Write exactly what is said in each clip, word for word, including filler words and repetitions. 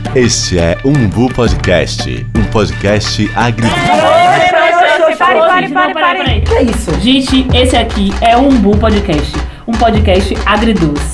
Este é Umbu Podcast, um podcast agrícola. Pare, pare, pare, pare. Que é isso? Gente, esse aqui é o Umbu Podcast, um podcast agridoce.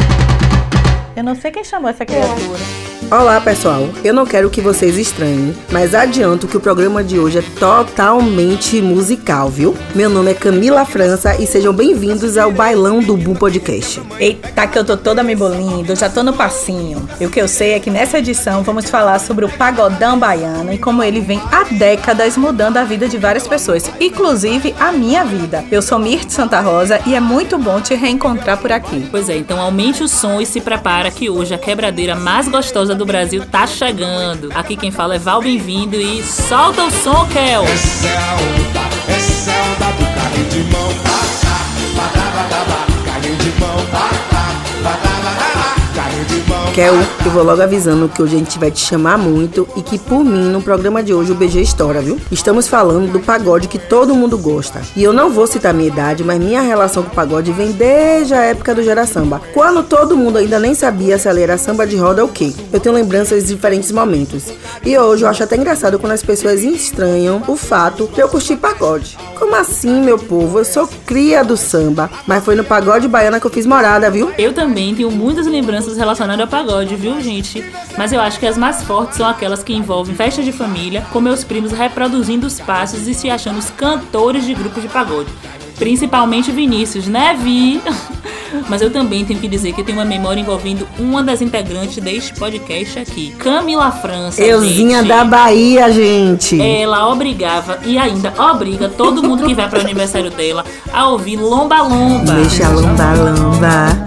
Eu não sei quem chamou essa criatura. Olá pessoal, eu não quero que vocês estranhem, mas adianto que o programa de hoje é totalmente musical, viu? Meu nome é Camila França e sejam bem-vindos ao Bailão do Umbu Podcast. Eita, que eu tô toda me bolindo, já tô no passinho. E o que eu sei é que nessa edição vamos falar sobre o pagodão baiano e como ele vem há décadas mudando a vida de várias pessoas, inclusive a minha vida. Eu sou Mirth Santa Rosa e é muito bom te reencontrar por aqui. Pois é, então aumente o som e se prepara que hoje a quebradeira mais gostosa do Brasil tá chegando. Aqui quem fala é Val, bem-vindo e solta o som, Kel! Essa é a onda, essa é a onda do carrinho de mão, bata, bata, bata, bata, carrinho de mão, bata, bata, bata, carrinho de mão. Kel, eu vou logo avisando que hoje a gente vai te chamar muito e que por mim, no programa de hoje, o B G estoura, viu? Estamos falando do pagode que todo mundo gosta. E eu não vou citar minha idade, mas minha relação com o pagode vem desde a época do Gera Samba, quando todo mundo ainda nem sabia se ela era samba de roda ou o quê. Eu tenho lembranças de diferentes momentos. E hoje eu acho até engraçado quando as pessoas estranham o fato de eu curtir pagode. Como assim, meu povo? Eu sou cria do samba, mas foi no pagode baiano que eu fiz morada, viu? Eu também tenho muitas lembranças relacionadas ao pagode, viu, gente? Mas eu acho que as mais fortes são aquelas que envolvem festa de família, com meus primos reproduzindo os passos e se achando os cantores de grupos de pagode. Principalmente Vinícius, né, Vi? Mas eu também tenho que dizer que eu tenho uma memória envolvendo uma das integrantes deste podcast aqui, Camila França. Euzinha gente. da Bahia, gente. Ela obrigava e ainda obriga todo mundo que vai para o aniversário dela a ouvir Lomba Lomba. Deixa lomba lomba.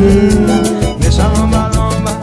Hum. Deixa lomba lomba,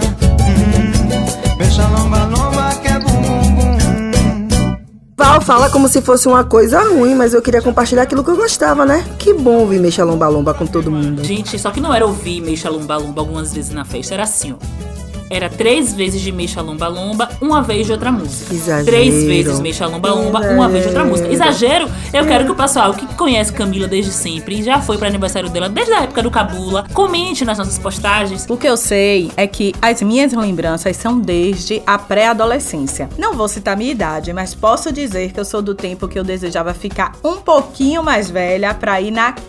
hum, deixa lomba lomba que é bum bum bum. Val fala como se fosse uma coisa ruim, mas eu queria compartilhar aquilo que eu gostava, né? Que bom ouvir Mexa Lomba Lomba com todo mundo. Gente, só que não era ouvir Mexa Lomba Lomba algumas vezes na festa, era assim, ó. Era três vezes de Mexa Lomba Lomba, uma vez de outra música. Exagero. Três vezes Mexa Lomba Lomba, uma vez de outra música. Exagero? Eu quero que o pessoal que conhece Camila desde sempre e já foi para aniversário dela desde a época do Cabula, comente nas nossas postagens. O que eu sei é que as minhas lembranças são desde a pré-adolescência. Não vou citar minha idade, mas posso dizer que eu sou do tempo que eu desejava ficar um pouquinho mais velha pra ir na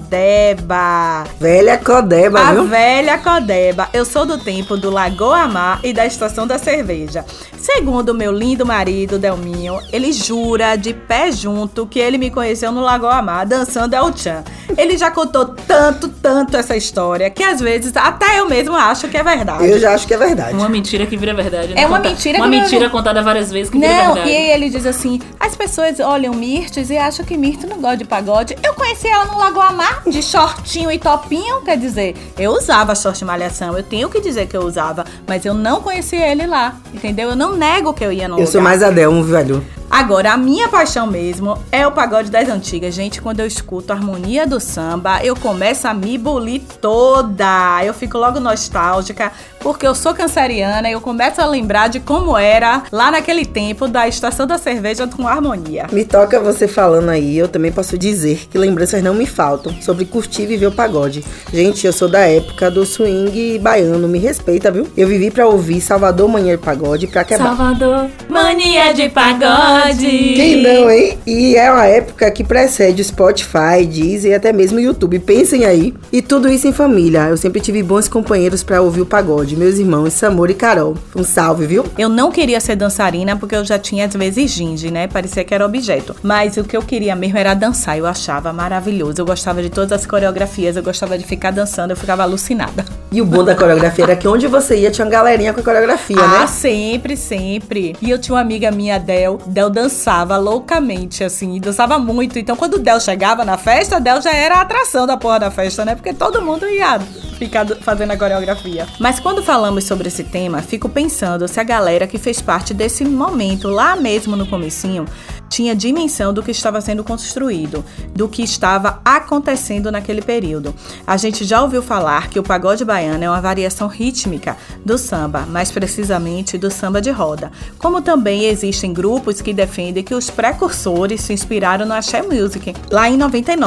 Codeba. Velha Codeba, A viu? velha Codeba. Eu sou do tempo do Lagoa Mar e da Estação da Cerveja. Segundo meu lindo marido, Delminho, ele jura de pé junto que ele me conheceu no Lagoa Mar, dançando El Chan. Ele já contou tanto, tanto essa história, que às vezes até eu mesmo acho que é verdade. Eu já acho que é verdade. Uma mentira que vira verdade, né? É uma Conta- mentira Uma que vira mentira verdade. contada várias vezes que vira Não, verdade. e aí ele diz assim, as pessoas olham Mirth e acham que Mirth não gosta de pagode. Eu conheci ela no Lagoa Mar, de shortinho e topinho, quer dizer, eu usava short malhação, eu tenho que dizer que eu usava, mas eu não conheci ele lá, entendeu? Eu não nego que eu ia no Eu lugar. sou mais Adel, velho. Agora, a minha paixão mesmo é o pagode das antigas. Gente, quando eu escuto a harmonia do samba, eu começo a me bulir toda. Eu fico logo nostálgica, porque eu sou canceriana e eu começo a lembrar de como era lá naquele tempo da Estação da Cerveja com harmonia. Me toca você falando aí, eu também posso dizer que lembranças não me faltam sobre curtir e viver o pagode. Gente, eu sou da época do swing baiano, me respeita, viu? Eu vivi pra ouvir Salvador Mania de Pagode pra quebrar. Salvador, mania de pagode. Quem não, hein? E é uma época que precede o Spotify, Deezer e até mesmo o YouTube. Pensem aí. E tudo isso em família. Eu sempre tive bons companheiros pra ouvir o pagode. Meus irmãos, Samor e Carol. Um salve, viu? Eu não queria ser dançarina porque eu já tinha às vezes ginge, né? Parecia que era objeto. Mas o que eu queria mesmo era dançar. Eu achava maravilhoso. Eu gostava de todas as coreografias. Eu gostava de ficar dançando. Eu ficava alucinada. E o bom da coreografia era que onde você ia tinha uma galerinha com a coreografia, Ah, né? sempre, sempre. E eu tinha uma amiga minha, Del. Del dançava loucamente, assim. Dançava muito. Então, quando o Del chegava na festa, Del já era a atração da porra da festa, né? Porque todo mundo ia ficar fazendo a coreografia. Mas quando falamos sobre esse tema, fico pensando se a galera que fez parte desse momento, lá mesmo no comecinho, tinha dimensão do que estava sendo construído, do que estava acontecendo naquele período. A gente já ouviu falar que o pagode baiano é uma variação rítmica do samba, mais precisamente do samba de roda. Como também existem grupos que defendem que os precursores se inspiraram no Axé Music, lá em noventa e nove,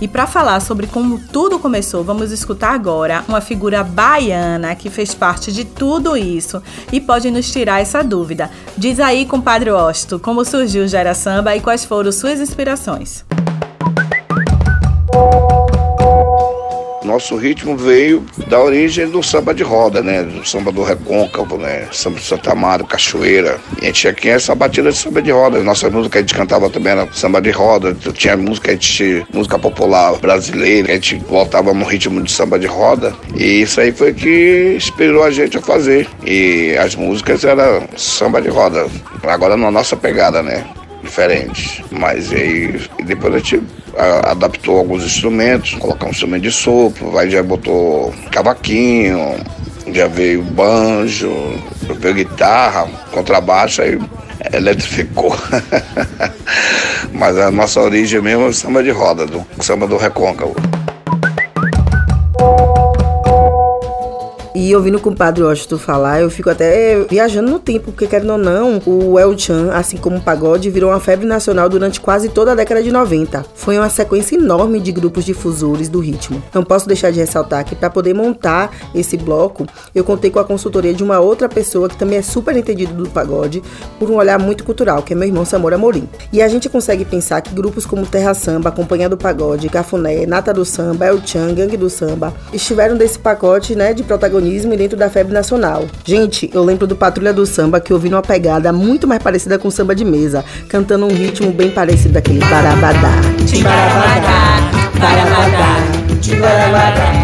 E para falar sobre como tudo começou, vamos escutar agora uma figura baiana que fez parte de tudo isso e pode nos tirar essa dúvida. Diz aí, compadre Osto, como surgiu o Gera Samba e quais foram suas inspirações? Nosso ritmo veio da origem do samba de roda, né? Do samba do Recôncavo, né? Samba de Santa Amaro, Cachoeira. E a gente tinha aqui essa batida de samba de roda. Nossa música a gente cantava também era samba de roda. Tinha música, a gente, música popular brasileira. A gente voltava no ritmo de samba de roda. E isso aí foi que inspirou a gente a fazer. E as músicas eram samba de roda. Agora na nossa pegada, né? Diferente. Mas aí depois a gente adaptou alguns instrumentos, colocar um instrumento de sopro, vai já botou cavaquinho, já veio banjo, veio guitarra, contrabaixo, aí eletrificou. Mas a nossa origem mesmo é o samba de roda, do samba do Recôncavo. E ouvindo o compadre Washington falar, eu fico até viajando no tempo, porque querendo ou não, o El Chan, assim como o pagode, virou uma febre nacional durante quase toda a década de noventa. Foi uma sequência enorme de grupos difusores do ritmo. Não posso deixar de ressaltar que para poder montar esse bloco, eu contei com a consultoria de uma outra pessoa que também é super entendido do pagode, por um olhar muito cultural, que é meu irmão Samora Amorim. E a gente consegue pensar que grupos como Terra Samba, Companhia do Pagode, Cafuné, Nata do Samba, El Chan, Gangue do Samba, estiveram desse pacote, né, de protagonismo dentro da febre nacional. Gente, eu lembro do Patrulha do Samba, que eu vi numa pegada muito mais parecida com samba de mesa, cantando um ritmo bem parecido daquele barabadá, Tibarabadá, barabadá, tibarabadá.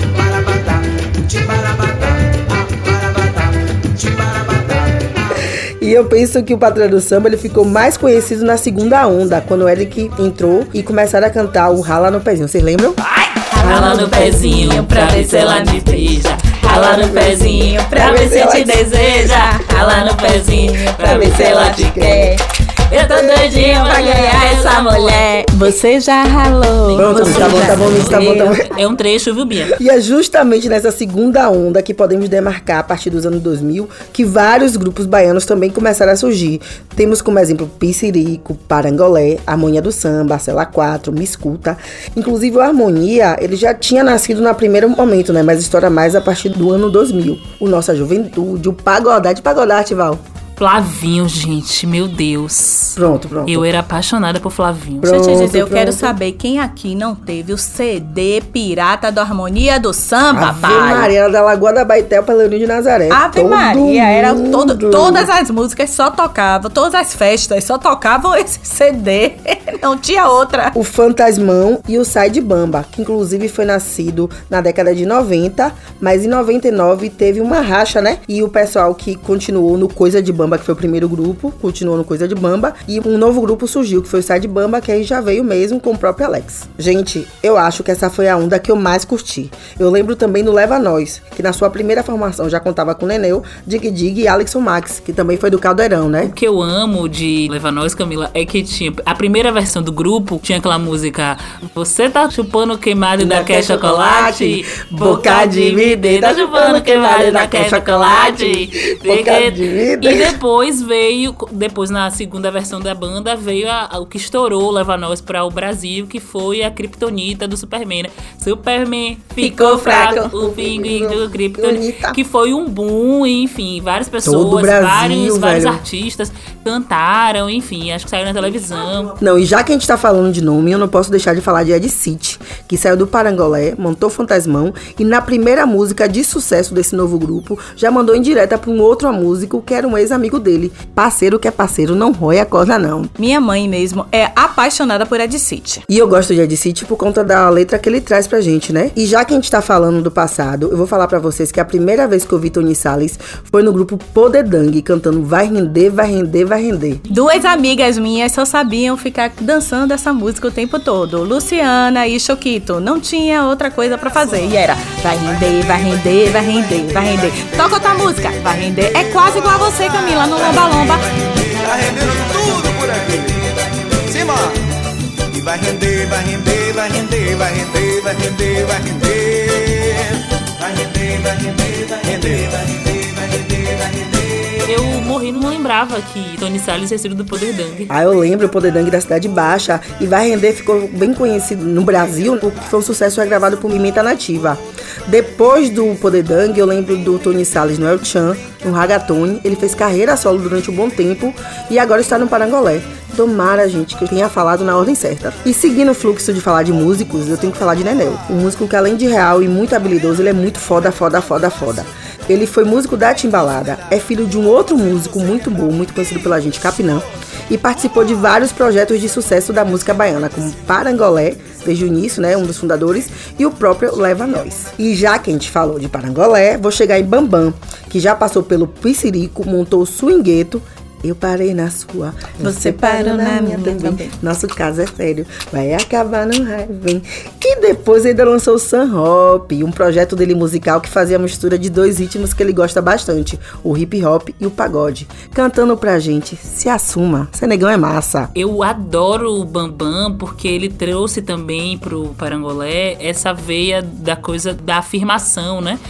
E eu penso que o Patrulha do Samba ele ficou mais conhecido na segunda onda, quando o Eric entrou e começaram a cantar o Rala no Pezinho. Vocês lembram? Rala no pezinho pra ver se ela te beija. Rala no pezinho pra ver se te deseja. Rala no pezinho pra ver se ela te quer. Eu tô doidinho pra ganhar essa mulher. Você já ralou. Pronto, Você tá bom, já tá bom, tá bom, tá bom. É um trecho, viu, Bia? E é justamente nessa segunda onda que podemos demarcar, a partir dos anos dois mil, que vários grupos baianos também começaram a surgir. Temos como exemplo Piscirico, Parangolé, Harmonia do Samba, Cela quatro, Me Escuta. Inclusive o Harmonia, ele já tinha nascido no primeiro momento, né? Mas estoura mais a partir do ano dois mil. O Nossa Juventude, o Pagodá de Pagodá, Tival. Flavinho, gente, meu Deus. Pronto, pronto. Eu era apaixonada por Flavinho. Deixa eu te dizer, eu Pronto, quero pronto. saber quem aqui não teve o C D pirata do Harmonia do Samba, Ave pai. Maria, era da Lagoa da Baetel para Leoninho de Nazaré. Ave Todo Maria, era todo, mundo. todas as músicas só tocavam, todas as festas só tocavam esse C D, não tinha outra. O Fantasmão e o Sai de Bamba, que inclusive foi nascido na década de noventa, mas em noventa e nove teve uma racha, né? E o pessoal que continuou no Coisa de Bamba, que foi o primeiro grupo, continuou no Coisa de Bamba, e um novo grupo surgiu, que foi o Sai de Bamba, que aí já veio mesmo com o próprio Alex. Gente, eu acho que essa foi a onda que eu mais curti. Eu lembro também do Leva Nós, que na sua primeira formação já contava com Neneu, Dig Dig e Alexson Max, que também foi do Caldeirão, né? O que eu amo de Leva Nós, Camila, é que tinha a primeira versão do grupo, tinha aquela música Você tá chupando queimado da quer chocolate, boca de vida, tá chupando queimado da quer chocolate, Boca de vida. e depois veio, depois na segunda versão da banda, veio a, a, o que estourou Leva Nós para o Brasil, que foi a Kryptonita do Superman, né? Superman ficou fraco, o pinguim do Kryptonita, que foi um boom, enfim, várias pessoas, Todo o Brasil, vários, vários velho. artistas cantaram, enfim, acho que saiu na televisão. Não, e já que a gente tá falando de nome, eu não posso deixar de falar de Ed City, que saiu do Parangolé, montou Fantasmão, e na primeira música de sucesso desse novo grupo, já mandou em direta pra um outro músico, que era um ex-amigo dele. Parceiro que é parceiro, não rói a corda não. Minha mãe mesmo é apaixonada por Ed City. E eu gosto de Ed City por conta da letra que ele traz pra gente, né? E já que a gente tá falando do passado, eu vou falar pra vocês que a primeira vez que eu vi Tony Salles foi no grupo Podedang, cantando Vai Render, Vai Render, Vai Render. Duas amigas minhas só sabiam ficar dançando essa música o tempo todo. Luciana e Choquito. Não tinha outra coisa pra fazer. E era vai render, vai render, vai render, vai render. Toca outra música, vai render. É quase igual a você, Camila, no Lomba Lomba. Tá rendendo tudo por aqui. Cima! E vai render, vai render, vai render, vai render, vai render, vai render. Vai render, vai render, vai render, vai render, vai render, vai render. Eu morri, não lembrava lembrava que Tony Salles tinha sido do Poder Dang. Ah, eu lembro o Poder Dang da Cidade Baixa. E Vai Render ficou bem conhecido no Brasil, porque foi um sucesso gravado por Pimenta Nativa. Depois do Poder Dang, eu lembro do Tony Salles no El Chan, no Ragatone. Ele fez carreira solo durante um bom tempo e agora está no Parangolé. Tomara, gente, que eu tenha falado na ordem certa. E seguindo o fluxo de falar de músicos, eu tenho que falar de Nenel. Um músico que, além de real e muito habilidoso, ele é muito foda, foda, foda, foda. Ele foi músico da Timbalada, é filho de um outro músico muito bom, muito conhecido pela gente, Capinã, e participou de vários projetos de sucesso da música baiana, como Parangolé, desde o início, né, um dos fundadores, e o próprio Leva Nós. E já que a gente falou de Parangolé, vou chegar em Bambam, que já passou pelo Piscirico, montou o Swingueto. Eu parei na sua, você parou na minha também. também. Nosso caso é sério, vai acabar no raiva. E depois ainda lançou o Sun Hop, um projeto dele musical que fazia a mistura de dois ritmos que ele gosta bastante, o hip hop e o pagode. Cantando pra gente, se assuma, esse negão é massa. Eu adoro o Bambam porque ele trouxe também pro Parangolé essa veia da coisa da afirmação, né?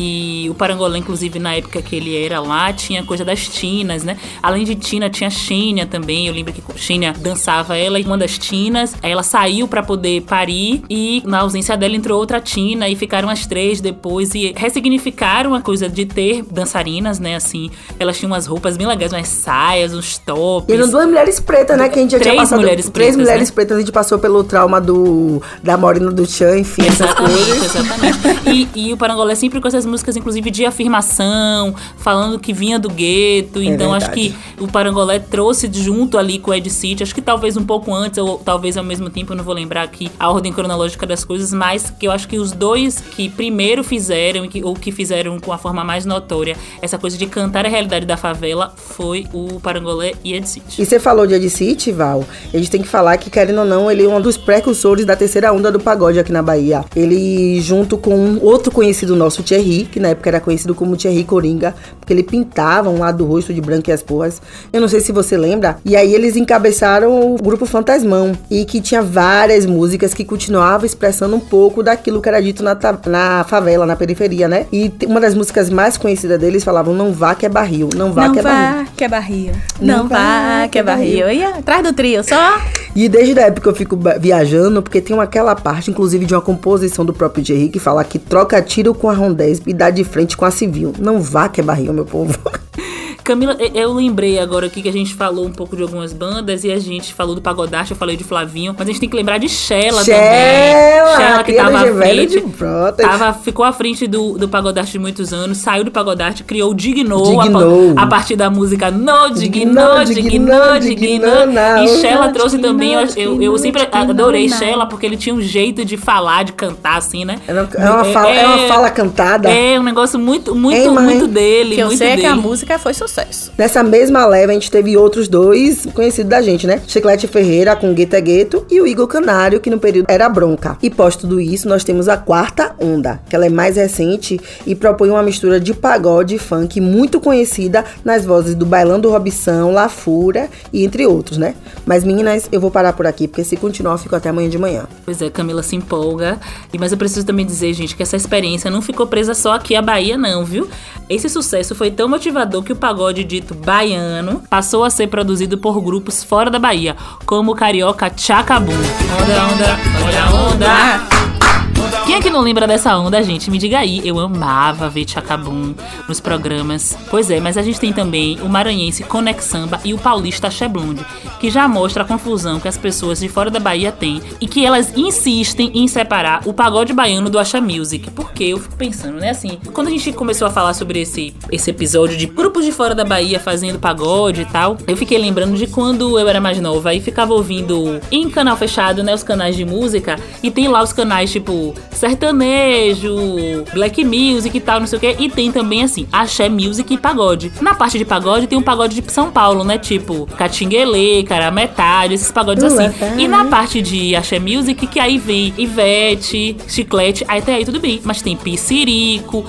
E o Parangolé, inclusive, na época que ele era lá, tinha coisa das tinas, né? Além de tina, tinha Xênia também. Eu lembro que Xênia dançava ela e uma das tinas. Aí ela saiu pra poder parir e na ausência dela entrou outra tina e ficaram as três depois e ressignificaram a coisa de ter dançarinas, né? Assim, elas tinham umas roupas bem legais, umas saias, uns tops. E eram duas mulheres pretas, né? Que a gente já três tinha passado. Mulheres três pretas, mulheres né? pretas, a gente passou pelo trauma do, da Morena do Tchan, enfim, essas coisas. Exatamente. E, e o Parangolé sempre com essas músicas, inclusive, de afirmação, falando que vinha do gueto. Então, verdade. acho que o Parangolé trouxe junto ali com o Ed City, acho que talvez um pouco antes, ou talvez ao mesmo tempo, eu não vou lembrar aqui a ordem cronológica das coisas, mas que eu acho que os dois que primeiro fizeram, e que, ou que fizeram com a forma mais notória, essa coisa de cantar a realidade da favela, foi o Parangolé e Ed City. E você falou de Ed City, Val, a gente tem que falar que, querendo ou não, ele é um dos precursores da terceira onda do pagode aqui na Bahia. Ele, junto com um outro conhecido nosso, Thierry, que na época era conhecido como Thierry Coringa, porque ele pintava um lado do rosto de branco e as porras. Eu não sei se você lembra. E aí eles encabeçaram o grupo Fantasmão, e que tinha várias músicas que continuavam expressando um pouco daquilo que era dito na, na favela, na periferia, né? E uma das músicas mais conhecidas deles falavam: não vá que é barril, não vá não que é vá, barril. Que é barril. Não, não vá, vá que é barril. Eu ia atrás do trio, só... E desde a época eu fico viajando, porque tem aquela parte, inclusive, de uma composição do próprio Thierry, que fala que troca tiro com a Rondez e dá de frente com a Civil. Não vá que é barril, meu povo. Camila, eu lembrei agora aqui que a gente falou um pouco de algumas bandas e a gente falou do Pagodaste, eu falei de Flavinho, mas a gente tem que lembrar de Xela também. Xela, que tava à frente, tava, ficou à frente do, do Pagodaste de muitos anos, saiu do Pagodaste, criou o Dignou, Dignou. A, a partir da música No Dignou, Dignou, Dignou. E Xela trouxe também, eu, eu, eu sempre adorei Xela porque ele tinha um jeito de falar, de cantar assim, né? É uma, é uma, fala, é, é uma fala cantada. É um negócio muito, muito, Ei, muito dele. Que eu muito sei dele. que a música foi sucesso. Nessa mesma leva, a gente teve outros dois conhecidos da gente, né? Chiclete Ferreira com Gueto é Gueto e o Igor Canário, que no período era Bronca. E pós tudo isso, nós temos a quarta onda, que ela é mais recente e propõe uma mistura de pagode e funk muito conhecida nas vozes do Bailando Robson, La Fúria e entre outros, né? Mas meninas, eu vou parar por aqui, porque se continuar eu fico até amanhã de manhã. Pois é, Camila se empolga. E, mas eu preciso também dizer, gente, que essa experiência não ficou presa só aqui à Bahia, não, viu? Esse sucesso foi tão motivador que o pagode dito baiano passou a ser produzido por grupos fora da Bahia, como o carioca Tchacabum. Onda, onda, olha a onda. Quem é que não lembra dessa onda, gente? Me diga aí. Eu amava ver Tchacabum nos programas. Pois é, mas a gente tem também o maranhense Conex Samba e o paulista Axé Blonde, que já mostra a confusão que as pessoas de fora da Bahia têm e que elas insistem em separar o pagode baiano do Axé Music. Porque eu fico pensando, né, assim, quando a gente começou a falar sobre esse, esse episódio de grupos de fora da Bahia fazendo pagode e tal, eu fiquei lembrando de quando eu era mais nova e ficava ouvindo em canal fechado, né, os canais de música, e tem lá os canais tipo sertanejo, black music e tal, não sei o que, e tem também assim, axé music e pagode. Na parte de pagode tem um pagode de São Paulo, né, tipo Catinguelê, Carametade, esses pagodes assim. E na parte de axé music, que aí vem Ivete, Chiclete, aí até aí tudo bem, mas tem Piscirico,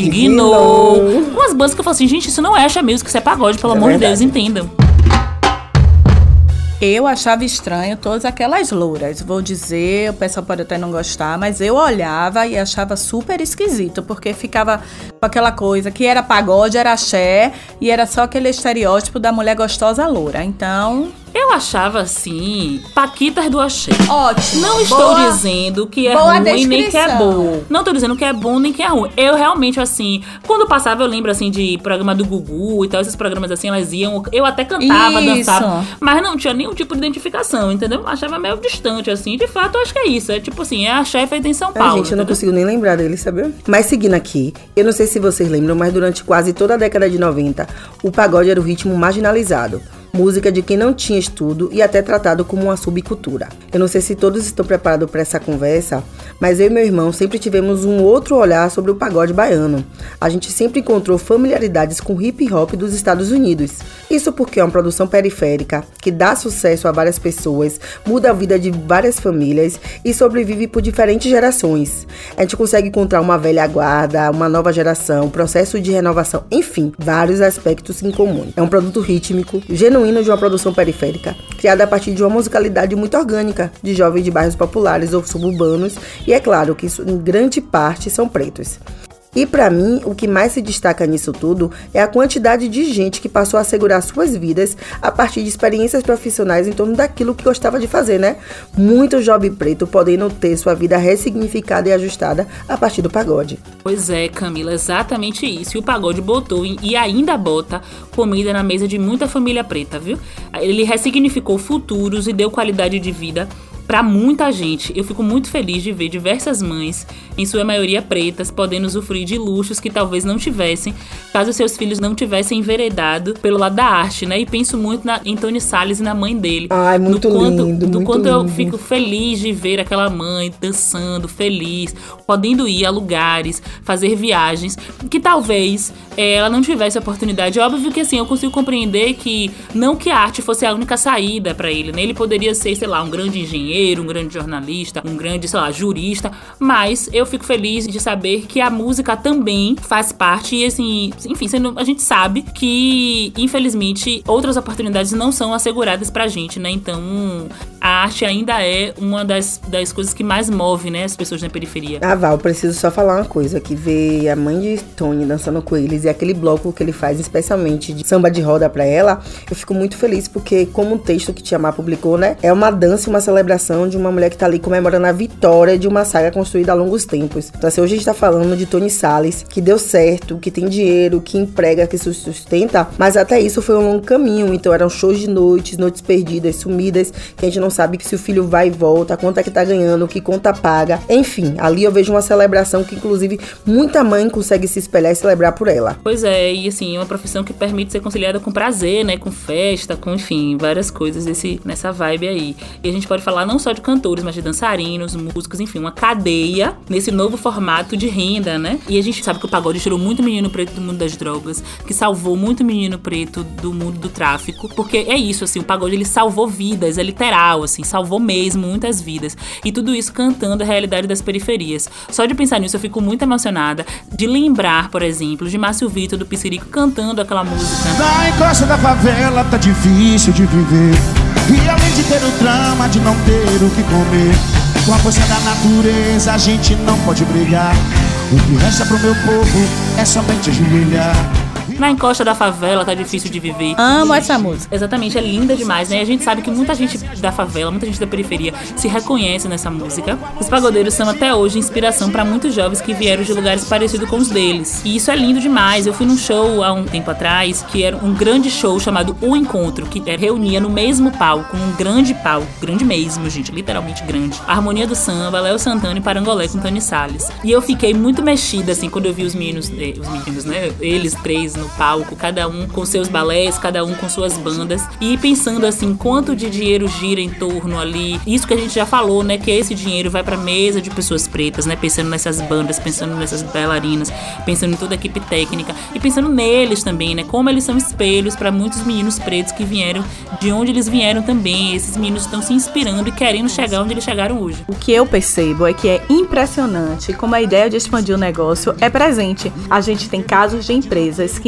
Dignou, umas bandas que eu falo assim, gente, isso não é axé music, isso é pagode, pelo É amor de verdade. Deus, entendam. Eu achava estranho todas aquelas louras. Vou dizer, o pessoal pode até não gostar, mas eu olhava e achava super esquisito, porque ficava com aquela coisa que era pagode, era axé, e era só aquele estereótipo da mulher gostosa loura. Então... Eu achava, assim, paquitas do axé. Ótimo. Não estou Boa, dizendo que é boa ruim nem que é descrição. bom. Não estou dizendo que é bom nem que é ruim. Eu realmente, assim, quando passava, eu lembro, assim, de programa do Gugu e tal, esses programas, assim, elas iam... Eu até cantava, Isso. dançava, mas não tinha nenhum tipo de identificação, entendeu? Achava meio distante, assim. De fato, eu acho que é isso. É tipo assim, é axé feito em São Paulo. Ai, gente, eu não entendeu? consigo nem lembrar dele, sabe? Mas seguindo aqui, eu não sei se vocês lembram, mas durante quase toda a década de noventa, o pagode era o ritmo marginalizado. Música de quem não tinha estudo e até tratado como uma subcultura. Eu não sei se todos estão preparados para essa conversa, mas eu e meu irmão sempre tivemos um outro olhar sobre o pagode baiano. A gente sempre encontrou familiaridades com o hip hop dos Estados Unidos. Isso porque é uma produção periférica que dá sucesso a várias pessoas, muda a vida de várias famílias e sobrevive por diferentes gerações. A gente consegue encontrar uma velha guarda, uma nova geração, processo de renovação, enfim, vários aspectos em comum. É um produto rítmico, genuíno de uma produção periférica, criada a partir de uma musicalidade muito orgânica de jovens de bairros populares ou suburbanos, e é claro que isso, em grande parte são pretos. E pra mim, o que mais se destaca nisso tudo é a quantidade de gente que passou a assegurar suas vidas a partir de experiências profissionais em torno daquilo que gostava de fazer, né? Muito jovem preto podendo ter sua vida ressignificada e ajustada a partir do pagode. Pois é, Camila, exatamente isso. E o pagode botou e ainda bota comida na mesa de muita família preta, viu? Ele ressignificou futuros e deu qualidade de vida para muita gente. Eu fico muito feliz de ver diversas mães, em sua maioria pretas, podendo usufruir de luxos que talvez não tivessem, caso seus filhos não tivessem enveredado pelo lado da arte, né? E penso muito na, em Tony Salles e na mãe dele. Ai, muito do quanto, lindo, Do muito quanto eu lindo. fico feliz de ver aquela mãe dançando, feliz, podendo ir a lugares, fazer viagens, que talvez é, ela não tivesse oportunidade. Óbvio que, assim, eu consigo compreender que não que a arte fosse a única saída para ele, né? Ele poderia ser, sei lá, um grande engenheiro, um grande jornalista, um grande, sei lá, jurista, mas eu fico feliz de saber que a música também faz parte e, assim, enfim, sendo, a gente sabe que, infelizmente, outras oportunidades não são asseguradas pra gente, né? Então, a arte ainda é uma das, das coisas que mais move, né, as pessoas na periferia. Ah, Val, preciso só falar uma coisa, que ver a mãe de Tony dançando com eles e aquele bloco que ele faz, especialmente de samba de roda pra ela, eu fico muito feliz porque, como o texto que Tia Má publicou, né, é uma dança e uma celebração de uma mulher que tá ali comemorando a vitória de uma saga construída há longos tempos. Então, assim, hoje a gente tá falando de Tony Salles, que deu certo, que tem dinheiro, que emprega, que se sustenta, mas até isso foi um longo caminho. Então, eram shows de noites, noites perdidas, sumidas, que a gente não sabe se o filho vai e volta, quanto é que tá ganhando, que conta paga. Enfim, ali eu vejo uma celebração que, inclusive, muita mãe consegue se espelhar e celebrar por ela. Pois é, e assim, é uma profissão que permite ser conciliada com prazer, né, com festa, com, enfim, várias coisas desse, nessa vibe aí. E a gente pode falar não só de cantores, mas de dançarinos, músicos, enfim, uma cadeia nesse novo formato de renda, né? E a gente sabe que o pagode tirou muito menino preto do mundo das drogas, que salvou muito menino preto do mundo do tráfico, porque é isso, assim, o pagode, ele salvou vidas, é literal, assim, salvou mesmo muitas vidas. E tudo isso cantando a realidade das periferias. Só de pensar nisso eu fico muito emocionada, de lembrar, por exemplo, de Márcio Vitor, do Pissirico, cantando aquela música. Na encosta da favela tá difícil de viver, e além de ter o drama de não ter o que comer, com a força da natureza a gente não pode brigar. O que resta pro meu povo é somente ajoelhar. Na encosta da favela tá difícil de viver. Amo essa música. Exatamente, é linda demais, né? E a gente sabe que muita gente da favela, muita gente da periferia se reconhece nessa música. Os pagodeiros são até hoje inspiração para muitos jovens que vieram de lugares parecidos com os deles. E isso é lindo demais. Eu fui num show há um tempo atrás, que era um grande show chamado O Encontro, que reunia no mesmo palco, um grande palco, grande mesmo, gente, literalmente grande. A Harmonia do Samba, Léo Santana e Parangolé com Tony Salles. E eu fiquei muito mexida, assim, quando eu vi os meninos, eh, os meninos, né? Eles três no palco, cada um com seus balés, cada um com suas bandas, e pensando assim, quanto de dinheiro gira em torno ali, isso que a gente já falou, né, que esse dinheiro vai pra mesa de pessoas pretas, né, pensando nessas bandas, pensando nessas bailarinas, pensando em toda a equipe técnica, e pensando neles também, né, como eles são espelhos pra muitos meninos pretos que vieram de onde eles vieram também. Esses meninos estão se inspirando e querendo chegar onde eles chegaram hoje. O que eu percebo é que é impressionante como a ideia de expandir o negócio é presente. A gente tem casos de empresas que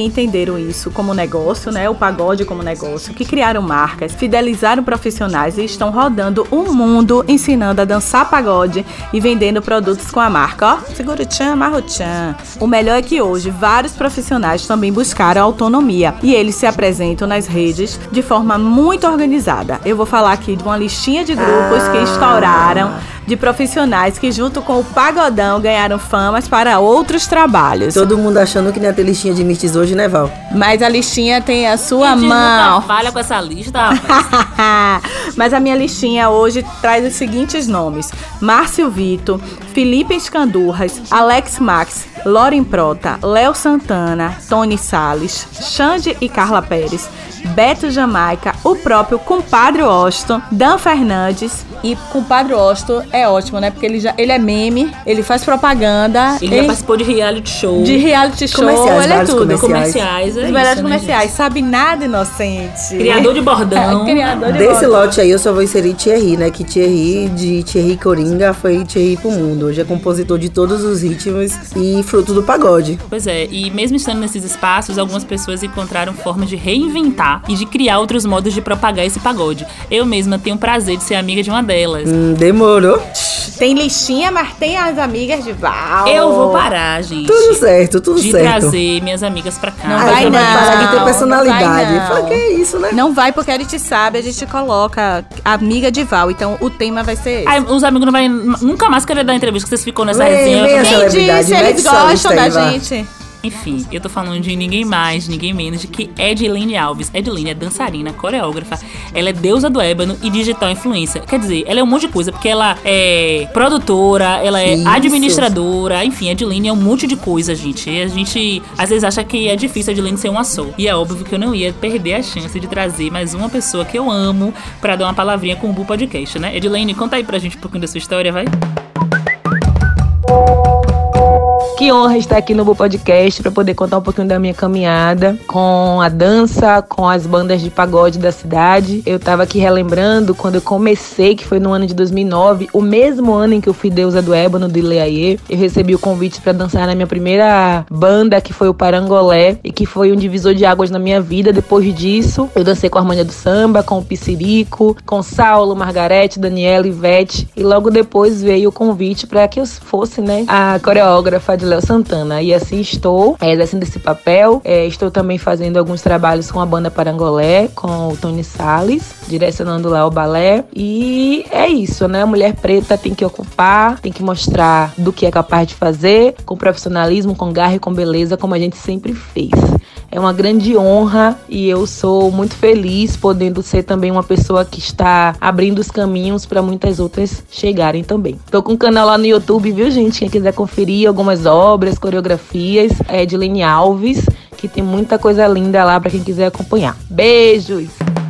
entenderam isso como negócio, né? O pagode como negócio, que criaram marcas, fidelizaram profissionais e estão rodando o mundo ensinando a dançar pagode e vendendo produtos com a marca. Ó, segura o tchan, amarra o tchan. O melhor é que hoje vários profissionais também buscaram autonomia e eles se apresentam nas redes de forma muito organizada. Eu vou falar aqui de uma listinha de grupos ah. que estouraram, de profissionais que junto com o pagodão ganharam famas para outros trabalhos. Todo mundo achando que não ia ter listinha de mists hoje, né, Val? Mas a listinha tem a sua Gente, mão. Não falha com essa lista, rapaz. Mas a minha listinha hoje traz os seguintes nomes: Márcio Vito, Felipe Escandurras, Alex Max, Loren Prota, Léo Santana, Tony Salles, Xande e Carla Pérez, Beto Jamaica, o próprio Compadre Austin, Dan Fernandes. E Compadre Austin é ótimo, né? Porque ele, já, ele é meme, ele faz propaganda. Ele, ele já participou de reality show. De reality show, comerciais, ele é tudo. Comerciais, comerciais é Os melhores isso, comerciais. Né, Sabe nada, inocente. Criador de bordão. É, criador de Desse bordão. lote aí eu só vou inserir Thierry, né? Que Thierry, de Thierry Coringa, foi Thierry pro mundo. Hoje é compositor de todos os ritmos e fruto do pagode. Pois é, e mesmo estando nesses espaços, algumas pessoas encontraram formas de reinventar e de criar outros modos de propagar esse pagode. Eu mesma tenho o prazer de ser amiga de uma delas. Hum, demorou. Tem listinha, mas tem as amigas de Val. Eu vou parar, gente. Tudo certo, tudo de certo. trazer minhas amigas pra cá. Não Ah, vai já não. parar de ter Não personalidade. vai não. Fala que é isso, né? Não vai porque a gente sabe, a gente coloca amiga de Val. Então o tema vai ser esse. Ai, os amigos não vão nunca mais querer dar entrevista, que vocês ficam nessa Vem, resenha. vem a Eu também- Quem celebridade, disse? mete Eles sua gostam lista da aí, vá. gente. Enfim, eu tô falando de ninguém mais, ninguém menos de que Edilene Alves. Edilene é dançarina, coreógrafa, ela é deusa do ébano e digital influencer. Quer dizer, ela é um monte de coisa, porque ela é produtora, ela é Isso. administradora, enfim, Edilene é um monte de coisa, gente. E a gente às vezes acha que é difícil a Edilene ser uma só. E é óbvio que eu não ia perder a chance de trazer mais uma pessoa que eu amo pra dar uma palavrinha com o Bu Podcast, né? Edilene, conta aí pra gente um pouquinho da sua história, vai. Que honra estar aqui no Bu Podcast para poder contar um pouquinho da minha caminhada com a dança, com as bandas de pagode da cidade. Eu tava aqui relembrando quando eu comecei, que foi no ano de dois mil e nove, o mesmo ano em que eu fui deusa do ébano de Leaie. Eu recebi o convite para dançar na minha primeira banda, que foi o Parangolé, e que foi um divisor de águas na minha vida. Depois disso, eu dancei com a Harmonia do Samba, com o Piscirico, com Saulo, Margarete, Daniela, Ivete, e logo depois veio o convite para que eu fosse, né, a coreógrafa de Léo Santana. E assim estou é, exercendo esse papel. É, estou também fazendo alguns trabalhos com a banda Parangolé, com o Tony Salles, direcionando lá o balé. E é isso, né? A mulher preta tem que ocupar, tem que mostrar do que é capaz de fazer, com profissionalismo, com garra e com beleza, como a gente sempre fez. É uma grande honra e eu sou muito feliz podendo ser também uma pessoa que está abrindo os caminhos para muitas outras chegarem também. Tô com um canal lá no YouTube, viu, gente? Quem quiser conferir algumas obras, coreografias, é Edilene Alves, que tem muita coisa linda lá para quem quiser acompanhar. Beijos!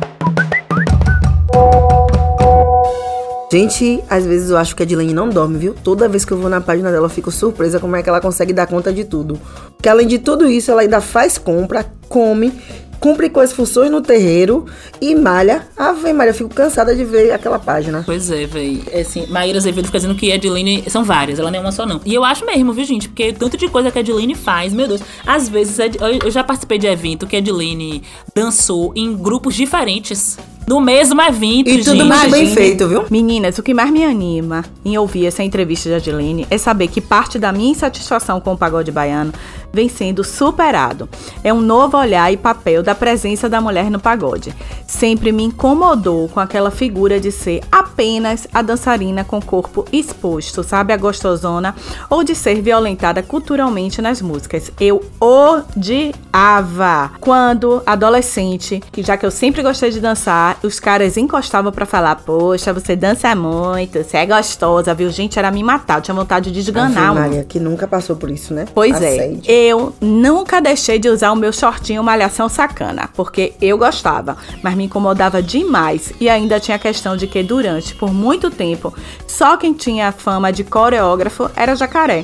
Gente, às vezes eu acho que a Edilene não dorme, viu? Toda vez que eu vou na página dela, eu fico surpresa como é que ela consegue dar conta de tudo. Porque além de tudo isso, ela ainda faz compra, come, cumpre com as funções no terreiro e malha. Ave Maria, eu fico cansada de ver aquela página. Pois é, véi. É assim, Maíra Azevedo fica dizendo que a Edilene são várias, ela não é uma só não. E eu acho mesmo, viu, gente? Porque tanto de coisa que a Edilene faz, meu Deus. Às vezes, eu já participei de evento que a Edilene dançou em grupos diferentes. No mesmo evento, E gente. tudo muito bem Imagine. feito, viu? Meninas, o que mais me anima em ouvir essa entrevista de Edilene é saber que parte da minha insatisfação com o pagode baiano vem sendo superado. É um novo olhar e papel da presença da mulher no pagode. Sempre me incomodou com aquela figura de ser apenas a dançarina com o corpo exposto, sabe, a gostosona, ou de ser violentada culturalmente nas músicas. Eu odiava quando adolescente, que já que eu sempre gostei de dançar, os caras encostavam pra falar: poxa, você dança muito, você é gostosa, viu? Gente, era me matar, eu tinha vontade de desganar. Ave um. Maria, que nunca passou por isso, né? Pois Assédio. é, eu nunca deixei de usar o meu shortinho malhação sacana, porque eu gostava, mas me incomodava demais. E ainda tinha a questão de que durante, por muito tempo, só quem tinha a fama de coreógrafo era Jacaré.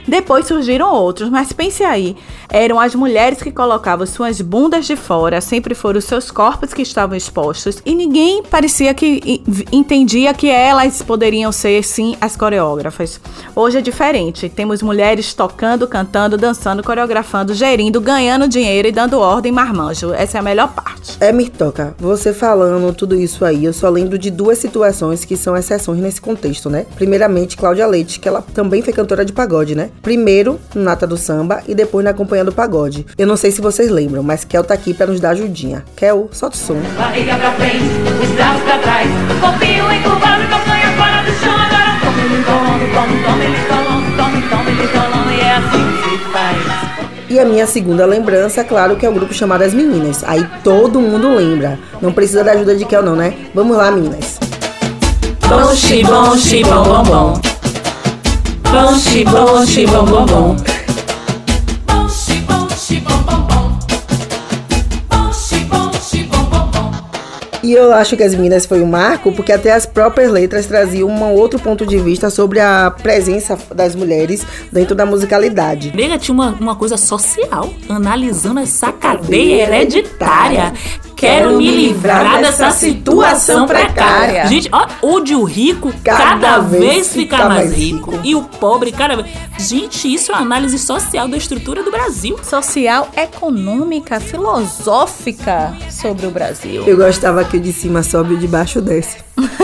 Depois surgiram outros, mas pense aí, eram as mulheres que colocavam suas bundas de fora, sempre foram os seus corpos que estavam expostos e ninguém parecia que entendia que elas poderiam ser, sim, as coreógrafas. Hoje é diferente, temos mulheres tocando, cantando, dançando, coreografando, gerindo, ganhando dinheiro e dando ordem marmanjo. Essa é a melhor parte. É, Mirtoca, você falando tudo isso aí, eu só lembro de duas situações que são exceções nesse contexto, né? Primeiramente, Cláudia Leite, que ela também foi cantora de pagode, né? Primeiro no Nata do Samba e depois na Acompanhando o Pagode. Eu não sei se vocês lembram, mas Kel tá aqui pra nos dar ajudinha. Kel, solta o som. Barriga pra frente, os braços pra trás, corpinho encurvado, campanha fora do chão, agora tome ele colando, tome, tome ele colando, tome, tome ele colando, e é assim que se faz. E a minha segunda lembrança, claro, que é o grupo chamado As Meninas. Aí todo mundo lembra. Não precisa da ajuda de Kel não, né? Vamos lá, meninas. Bom, xi, bom, xi, bom, bom, bom. Bom, xi, bom, xi, bom, bom, bom. Bom, xi, bom, xi, bom, bom, bom. Bom, xi, bom, xi, bom, bom, bom. E eu acho que As Meninas foi um marco porque até as próprias letras traziam um outro ponto de vista sobre a presença das mulheres dentro da musicalidade. Nega, tinha uma, uma coisa social, analisando essa cadeia hereditária. Quero me livrar dessa situação precária. Gente, ó, onde o rico cada, cada vez fica mais, mais rico. rico e o pobre cada vez... Gente, isso é uma análise social da estrutura do Brasil. Social, econômica, filosófica sobre o Brasil. Eu gostava que o de cima sobe e o de baixo desce.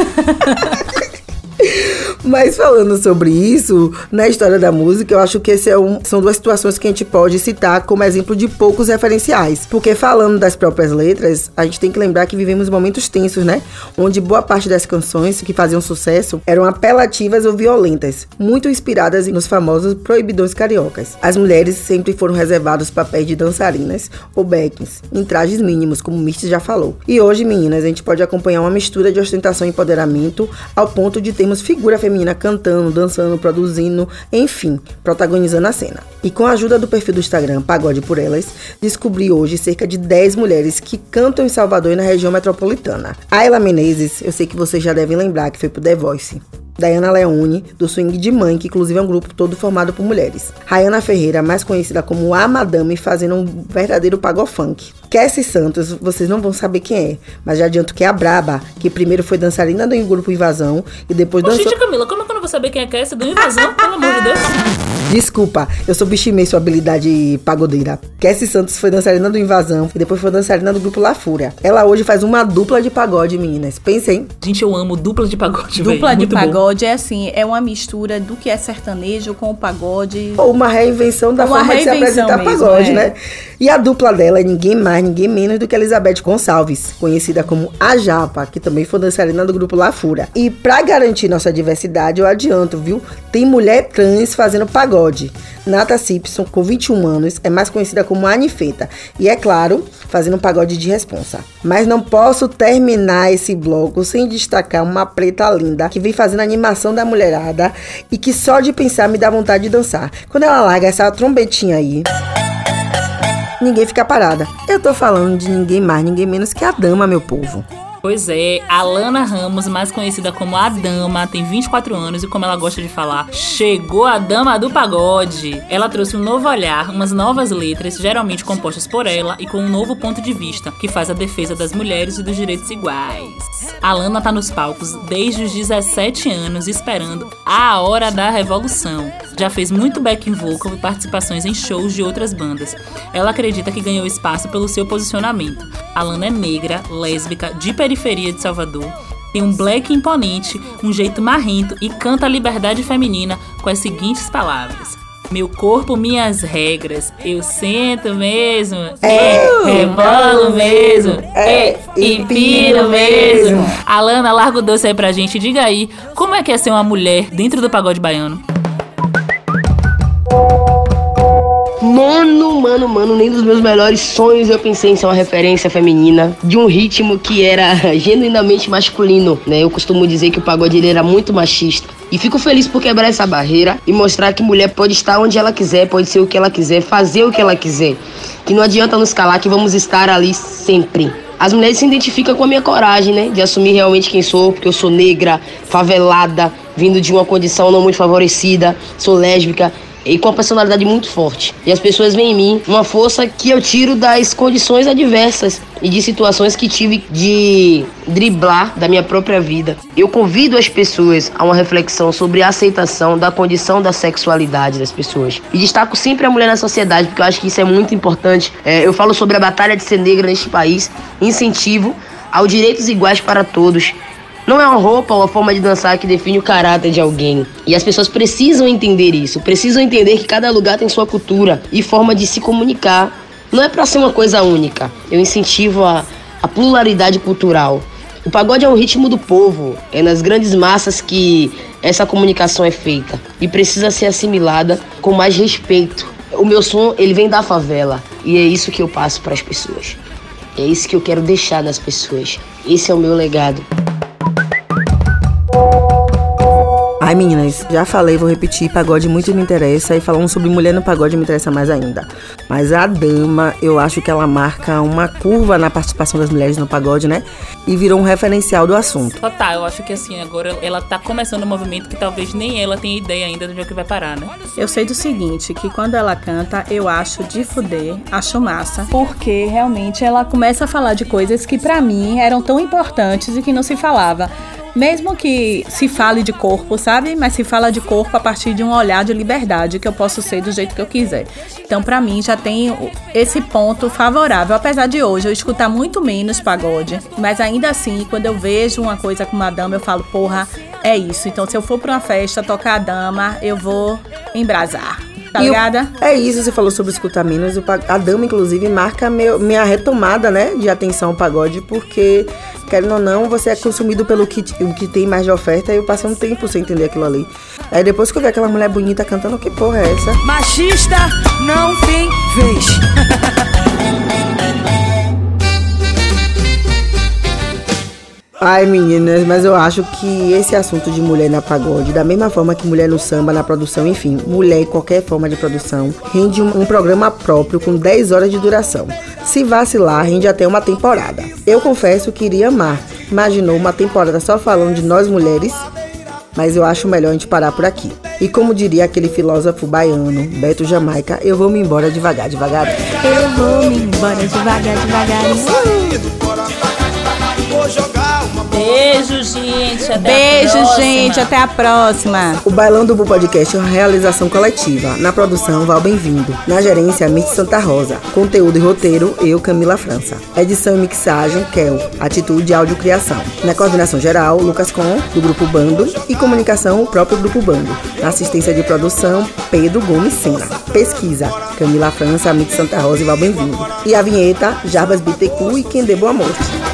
Mas falando sobre isso, na história da música, eu acho que esse é um, são duas situações que a gente pode citar como exemplo de poucos referenciais. Porque falando das próprias letras, a gente tem que lembrar que vivemos momentos tensos, né? Onde boa parte das canções que faziam sucesso eram apelativas ou violentas, muito inspiradas nos famosos proibidões cariocas. As mulheres sempre foram reservadas papéis de dançarinas ou backings, em trajes mínimos, como o Misty já falou. E hoje, meninas, a gente pode acompanhar uma mistura de ostentação e empoderamento ao ponto de termos figura feminina cantando, dançando, produzindo, enfim, protagonizando a cena. E com a ajuda do perfil do Instagram Pagode por Elas, descobri hoje cerca de dez mulheres que cantam em Salvador e na região metropolitana. Ayla Menezes, eu sei que vocês já devem lembrar que foi pro The Voice. Dayana Leone, do Swing de Mãe, que inclusive é um grupo todo formado por mulheres. Rayana Ferreira, mais conhecida como a Madame, fazendo um verdadeiro pagofunk. Cassie Santos, vocês não vão saber quem é, mas já adianto que é a Braba, que primeiro foi dançarina do grupo Invasão e depois dançou... Gente, Camila, como é que eu não vou saber quem é Cassie do Invasão? Pelo amor de Deus. Desculpa, eu subestimei sua habilidade pagodeira. Cassie Santos foi dançarina do Invasão e depois foi dançarina do grupo La Fúria. Ela hoje faz uma dupla de pagode, meninas. Pensem. Gente, eu amo dupla de pagode, Dupla véio. de pagode bom. É assim, é uma mistura do que é sertanejo com o pagode. Ou uma reinvenção da uma forma reinvenção de se apresentar mesmo, pagode, é. né? E a dupla dela é ninguém mais, ninguém menos do que Elizabeth Gonçalves, conhecida como a Japa, que também foi dançarina do grupo La Fúria. E pra garantir nossa diversidade, eu adianto, viu? Tem mulher trans fazendo pagode. Nata Simpson, com vinte e um anos, é mais conhecida como Anifeta. E é claro, fazendo um pagode de responsa. Mas não posso terminar esse bloco sem destacar uma preta linda que vem fazendo a animação da mulherada e que só de pensar me dá vontade de dançar. Quando ela larga essa trombetinha aí, ninguém fica parada. Eu tô falando de ninguém mais, ninguém menos que a Dama, meu povo. Pois é, Alana Ramos, mais conhecida como a Dama, tem vinte e quatro anos e, como ela gosta de falar, chegou a Dama do Pagode. Ela trouxe um novo olhar, umas novas letras, geralmente compostas por ela e com um novo ponto de vista, que faz a defesa das mulheres e dos direitos iguais. A Alana tá nos palcos desde os dezessete anos, esperando a hora da revolução. Já fez muito backing vocal e participações em shows de outras bandas. Ela acredita que ganhou espaço pelo seu posicionamento. A Alana é negra, lésbica, de periferia de Salvador, tem um black imponente, um jeito marrento e canta a liberdade feminina com as seguintes palavras: meu corpo, minhas regras, eu sento mesmo, é, rebolo mesmo, é, e piro mesmo. Alana, larga o doce aí pra gente, diga aí, como é que é ser uma mulher dentro do pagode baiano? Mano, mano, mano, nem dos meus melhores sonhos eu pensei em ser uma referência feminina de um ritmo que era genuinamente masculino, né? Eu costumo dizer que o pagode ele era muito machista. E fico feliz por quebrar essa barreira e mostrar que mulher pode estar onde ela quiser, pode ser o que ela quiser, fazer o que ela quiser. Que não adianta nos calar, que vamos estar ali sempre. As mulheres se identificam com a minha coragem, né? De assumir realmente quem sou, porque eu sou negra, favelada, vindo de uma condição não muito favorecida, sou lésbica. e com uma personalidade muito forte. E as pessoas veem em mim uma força que eu tiro das condições adversas e de situações que tive de driblar da minha própria vida. Eu convido as pessoas a uma reflexão sobre a aceitação da condição da sexualidade das pessoas. E destaco sempre a mulher na sociedade, porque eu acho que isso é muito importante. É, eu falo sobre a batalha de ser negra neste país, incentivo aos direitos iguais para todos. Não é uma roupa ou uma forma de dançar que define o caráter de alguém. E as pessoas precisam entender isso, precisam entender que cada lugar tem sua cultura e forma de se comunicar. Não é para ser uma coisa única. Eu incentivo a, a pluralidade cultural. O pagode é um ritmo do povo. É nas grandes massas que essa comunicação é feita. E precisa ser assimilada com mais respeito. O meu som, ele vem da favela. E é isso que eu passo para as pessoas. É isso que eu quero deixar nas pessoas. Esse é o meu legado. Ai, meninas, já falei, vou repetir, pagode muito me interessa, e falando sobre mulher no pagode me interessa mais ainda. Mas a dama, eu acho que ela marca uma curva na participação das mulheres no pagode, né? E virou um referencial do assunto. Total, eu acho que assim, agora ela tá começando um movimento que talvez nem ela tenha ideia ainda de onde é que vai parar, né? Eu sei do seguinte, que quando ela canta, eu acho de fuder, acho massa, porque realmente ela começa a falar de coisas que pra mim eram tão importantes e que não se falava. Mesmo que se fale de corpo, sabe? Mas se fala de corpo a partir de um olhar de liberdade, que eu posso ser do jeito que eu quiser. Então, pra mim, já tem esse ponto favorável. Apesar de hoje eu escutar muito menos pagode, mas ainda assim, quando eu vejo uma coisa com uma dama, eu falo, porra, é isso. Então, se eu for pra uma festa tocar a dama, eu vou embrasar. Tá ligada? É isso, você falou sobre escutar menos. A dama, inclusive, marca meu, minha retomada, né, de atenção ao pagode, porque, querendo ou não, você é consumido pelo que, o que tem mais de oferta, e eu passei um tempo sem entender aquilo ali. Aí depois que eu vi aquela mulher bonita cantando, que porra é essa? Machista não tem vez. Ai, meninas, mas eu acho que esse assunto de mulher na pagode, da mesma forma que mulher no samba, na produção, enfim, mulher em qualquer forma de produção, rende um, um programa próprio com dez horas de duração. Se vacilar, rende até uma temporada. Eu confesso que iria amar. Imaginou uma temporada só falando de nós mulheres? Mas eu acho melhor a gente parar por aqui. E como diria aquele filósofo baiano, Beto Jamaica, eu vou me embora devagar, devagar. Eu vou me embora devagar, devagar. Beijo, gente. Até Beijo, a próxima. gente. Até a próxima. O Bailão do Bu Podcast é uma realização coletiva. Na produção, Val Bem-vindo. Na gerência, Mitch Santa Rosa. Conteúdo e roteiro, eu, Camila França. Edição e mixagem, Kel. Atitude e Audiocriação. Na coordenação geral, Lucas Com, do Grupo Bando. E comunicação, o próprio Grupo Bando. Na assistência de produção, Pedro Gomes Sena. Pesquisa, Camila França, Mitch Santa Rosa e Val Bem-vindo. E a vinheta, Jarbas Bittencourt e Quem Dê Boa Morte.